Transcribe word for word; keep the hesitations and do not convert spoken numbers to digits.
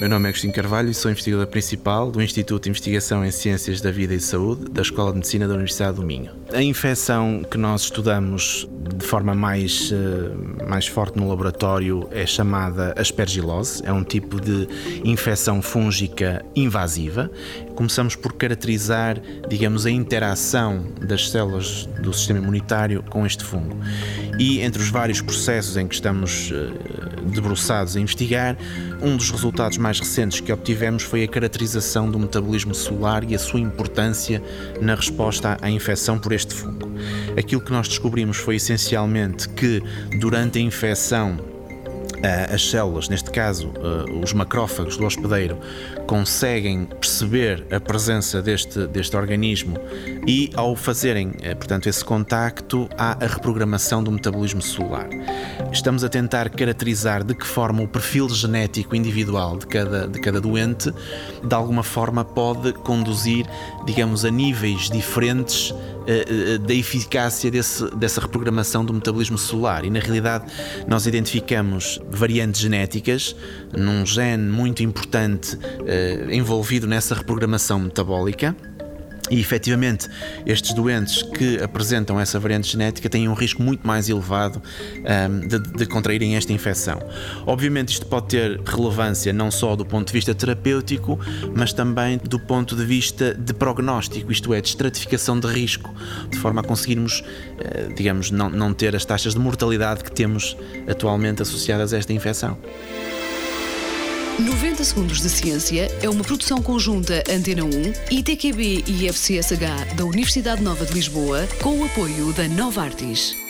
Meu nome é Agostinho Carvalho e sou investigador principal do Instituto de Investigação em Ciências da Vida e Saúde da Escola de Medicina da Universidade do Minho. A infecção que nós estudamos de forma mais, mais forte no laboratório é chamada aspergilose. É um tipo de infecção fúngica invasiva. Começamos por caracterizar, digamos, a interação das células do sistema imunitário com este fungo. E entre os vários processos em que estamos debruçados a investigar, um dos resultados mais recentes que obtivemos foi a caracterização do metabolismo celular e a sua importância na resposta à infecção por este fungo. Aquilo que nós descobrimos foi essencialmente que durante a infecção as células, neste caso os macrófagos do hospedeiro, conseguem perceber a presença deste, deste organismo e, ao fazerem, portanto, esse contacto, há a reprogramação do metabolismo celular. Estamos a tentar caracterizar de que forma o perfil genético individual de cada, de cada doente, de alguma forma, pode conduzir, digamos, a níveis diferentes da eficácia desse, dessa reprogramação do metabolismo celular. E, na realidade, nós identificamos variantes genéticas num gene muito importante eh, envolvido nessa reprogramação metabólica. E, efetivamente, estes doentes que apresentam essa variante genética têm um risco muito mais elevado um, de, de contraírem esta infecção. Obviamente, isto pode ter relevância não só do ponto de vista terapêutico, mas também do ponto de vista de prognóstico, isto é, de estratificação de risco, de forma a conseguirmos, uh, digamos, não, não ter as taxas de mortalidade que temos atualmente associadas a esta infecção. noventa Segundos de Ciência é uma produção conjunta Antena um, I T Q B e I F C S H da Universidade Nova de Lisboa, com o apoio da Novartis.